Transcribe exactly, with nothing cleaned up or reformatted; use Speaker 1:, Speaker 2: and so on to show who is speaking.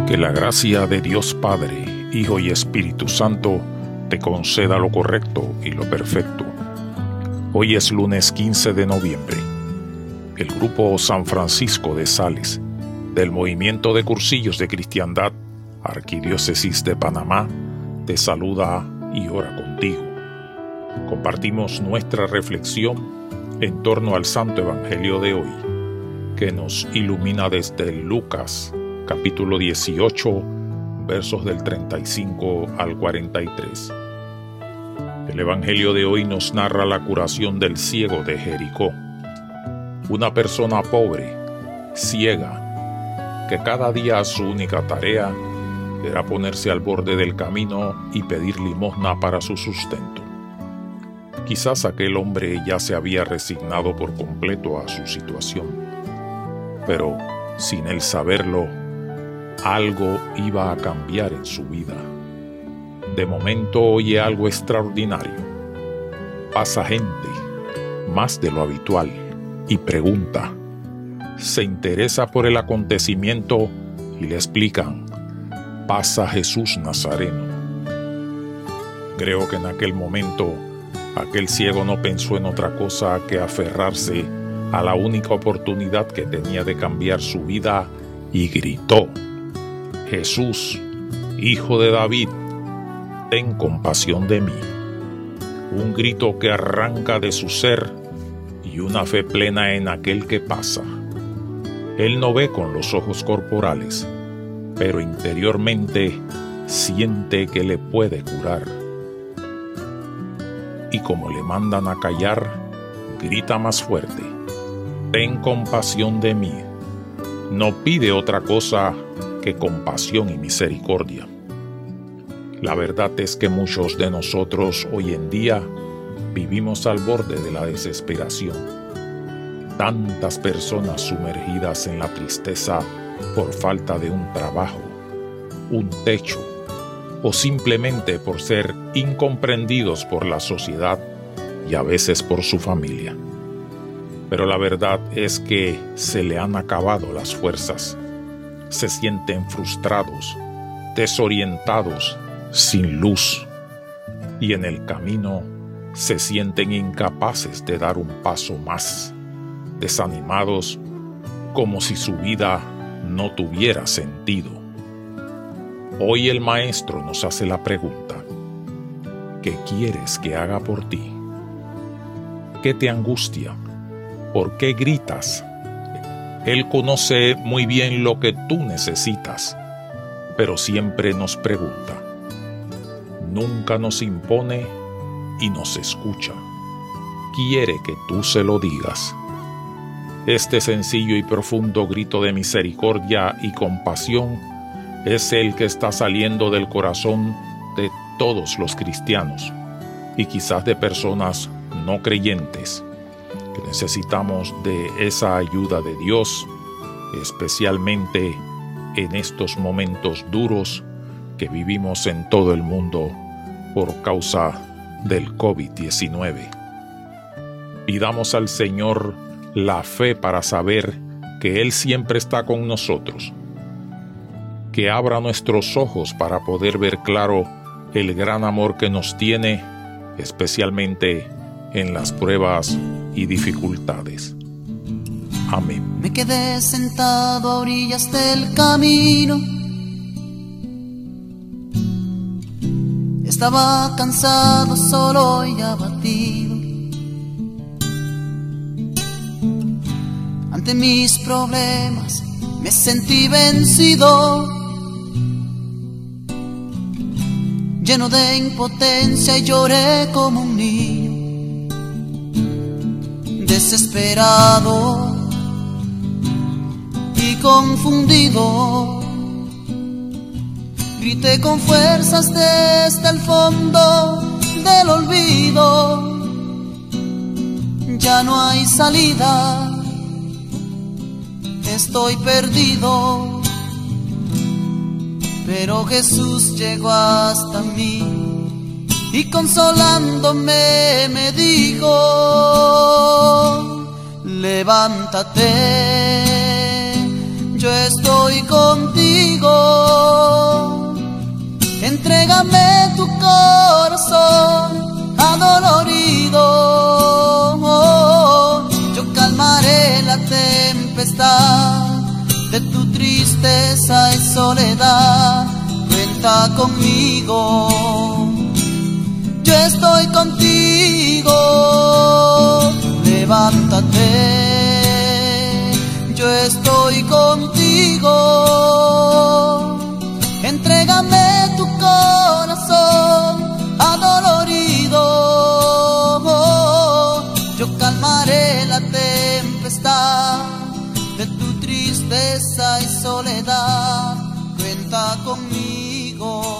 Speaker 1: Que la gracia de Dios Padre, Hijo y Espíritu Santo te conceda lo correcto y lo perfecto. Hoy es lunes quince de noviembre. El Grupo San Francisco de Sales, del Movimiento de Cursillos de Cristiandad, Arquidiócesis de Panamá, te saluda y ora contigo. Compartimos nuestra reflexión en torno al Santo Evangelio de hoy, que nos ilumina desde Lucas, capítulo dieciocho, versos del treinta y cinco al cuarenta y tres. El Evangelio de hoy nos narra la curación del ciego de Jericó, una persona pobre, ciega, que cada día su única tarea era ponerse al borde del camino y pedir limosna para su sustento. Quizás aquel hombre ya se había resignado por completo a su situación, pero sin él saberlo, algo iba a cambiar en su vida. De momento oye algo extraordinario. Pasa gente, más de lo habitual, y pregunta. Se interesa por el acontecimiento y le explican. Pasa Jesús Nazareno. Creo que en aquel momento aquel ciego no pensó en otra cosa que aferrarse a la única oportunidad que tenía de cambiar su vida y gritó: Jesús, Hijo de David, ten compasión de mí. Un grito que arranca de su ser y una fe plena en aquel que pasa. Él no ve con los ojos corporales, pero interiormente siente que le puede curar. Y como le mandan a callar, grita más fuerte: ten compasión de mí. No pide otra cosa que compasión y misericordia. La verdad es que muchos de nosotros hoy en día vivimos al borde de la desesperación. Tantas personas sumergidas en la tristeza por falta de un trabajo, un techo, o simplemente por ser incomprendidos por la sociedad y a veces por su familia. Pero la verdad es que se le han acabado las fuerzas. Se sienten frustrados, desorientados, sin luz, y en el camino se sienten incapaces de dar un paso más, desanimados, como si su vida no tuviera sentido. Hoy el Maestro nos hace la pregunta: ¿qué quieres que haga por ti? ¿Qué te angustia? ¿Por qué gritas? Él conoce muy bien lo que tú necesitas, pero siempre nos pregunta. Nunca nos impone y nos escucha. Quiere que tú se lo digas. Este sencillo y profundo grito de misericordia y compasión es el que está saliendo del corazón de todos los cristianos y quizás de personas no creyentes, que necesitamos de esa ayuda de Dios, especialmente en estos momentos duros que vivimos en todo el mundo por causa del COVID diecinueve. Pidamos al Señor la fe para saber que Él siempre está con nosotros, que abra nuestros ojos para poder ver claro el gran amor que nos tiene, especialmente en las pruebas y dificultades. Amén.
Speaker 2: Me quedé sentado a orillas del camino. Estaba cansado, solo y abatido. Ante mis problemas me sentí vencido, lleno de impotencia, y lloré como un niño, desesperado y confundido. Grité con fuerzas desde el fondo del olvido: ya no hay salida, estoy perdido. Pero Jesús llegó hasta mí y consolándome me dijo: levántate, yo estoy contigo. entrégame tu corazón adolorido. Yo calmaré la tempestad de tu tristeza y soledad. Cuenta conmigo, yo estoy contigo. Levántate, yo estoy contigo. Entrégame tu corazón adolorido. Yo calmaré la tempestad de tu tristeza y soledad. Cuenta conmigo.